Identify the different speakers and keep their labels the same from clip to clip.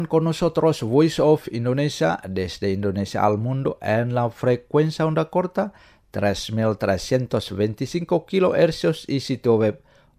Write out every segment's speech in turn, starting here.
Speaker 1: Con nosotros Voice of Indonesia desde Indonesia al mundo en la frecuencia onda corta 3325 kHz y sitio web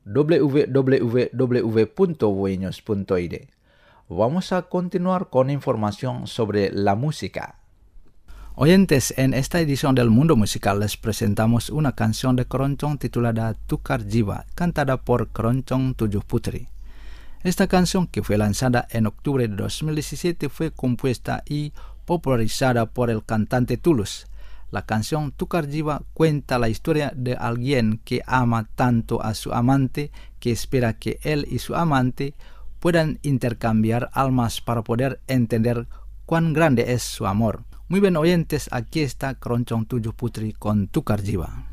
Speaker 1: www.voinews.id. Vamos a continuar con información sobre la música. Oyentes, en esta edición del Mundo Musical les presentamos una canción de Keroncong titulada Tukar Jiwa, cantada por Keroncong Tujuh Putri. Esta canción, que fue lanzada en octubre de 2017, fue compuesta y popularizada por el cantante Tulus. La canción Tukar Jiwa cuenta la historia de alguien que ama tanto a su amante que espera que él y su amante puedan intercambiar almas para poder entender cuán grande es su amor. Muy bien, oyentes, aquí está Keroncong Tujuh Putri con Tukar Jiwa.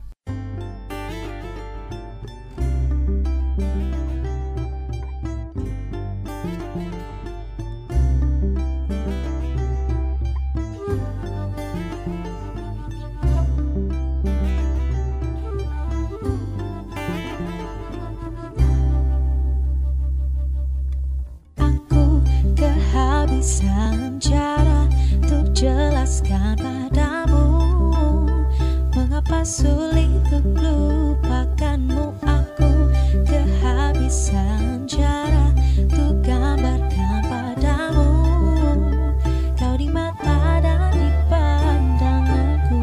Speaker 2: Kehabisan cara untuk jelaskan padamu mengapa sulit untuk lupakanmu. Aku kehabisan cara untuk gambarkan padamu. Kau di mata dan di pandanganku.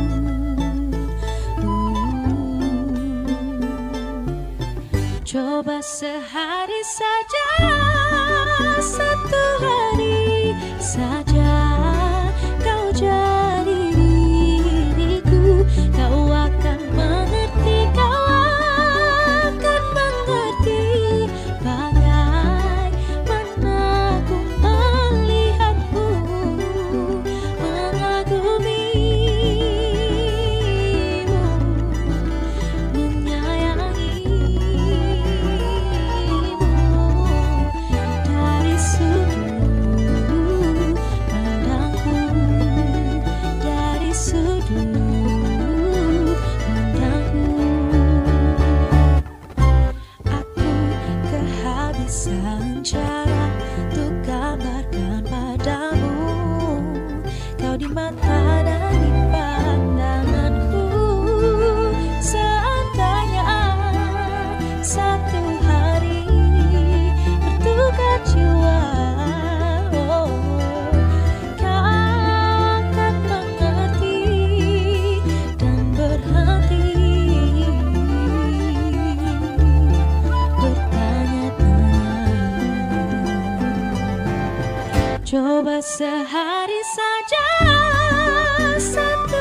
Speaker 2: Coba sehari saja, satu hari saja kau jadi diriku, kau akan mengerti, kau akan mengerti bagaimana ku melihatmu, mengagumimu, cara untuk gambarkan padamu. Kau di mata dan di pandanganku. Seandainya satu hari bertukar jiwa, oh, kau akan mengerti dan berhenti coba sehari saja, satu